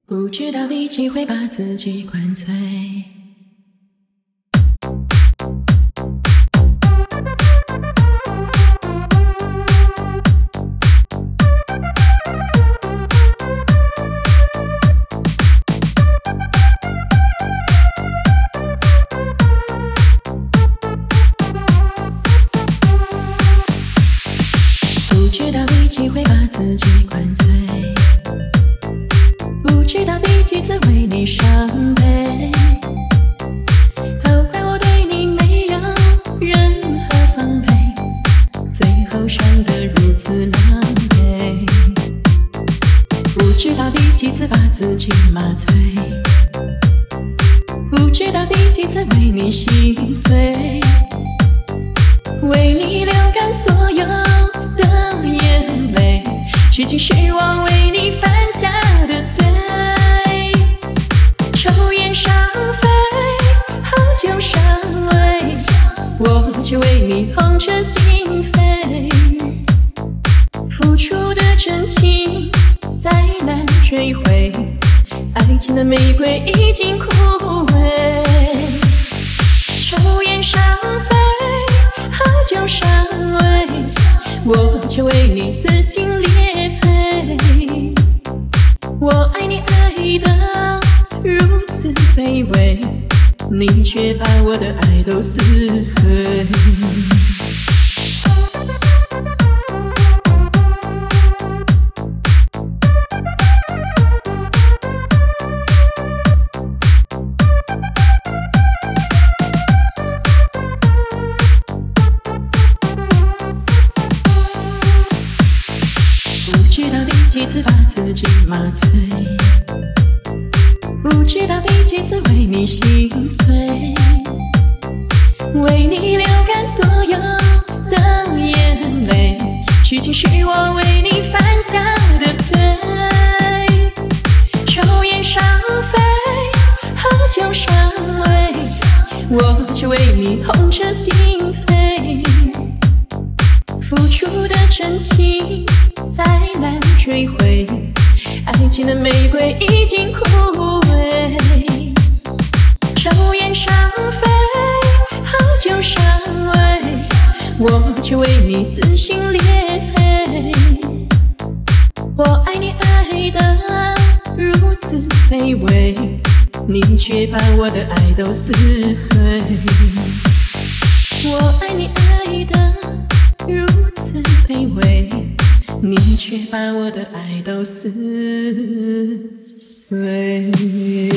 不知道第几回把自己灌醉。不知道第几回把自己灌醉，不知道第几次为你伤悲，都怪我对你没有任何防备，最后伤得如此狼狈。不知道第几次把自己麻醉，不知道第几次为你心碎，为你流干所有的眼泪，虚情是我为你犯下的罪。抽烟伤肺，喝酒伤胃，我却为你痛彻心扉。付出的真情再难追回，爱情的玫瑰已经枯萎。抽烟伤肺，喝酒伤胃，我却为你撕心裂肺。我爱你爱得如此卑微，你却把我的爱都撕碎。不知道第几次把自己麻醉，不知道第几次为你心碎，为你流干所有的眼泪，虚情是我为你犯下的罪。抽烟伤肺，喝酒伤胃，我却为你痛彻心扉。付出的真情再难追回，爱情的玫瑰已经枯萎。抽烟伤肺，喝酒伤胃，我却为你撕心裂肺。我爱你爱得如此卑微，你却把我的爱都撕碎。我爱你爱得如此卑微，你却把我的爱都撕碎。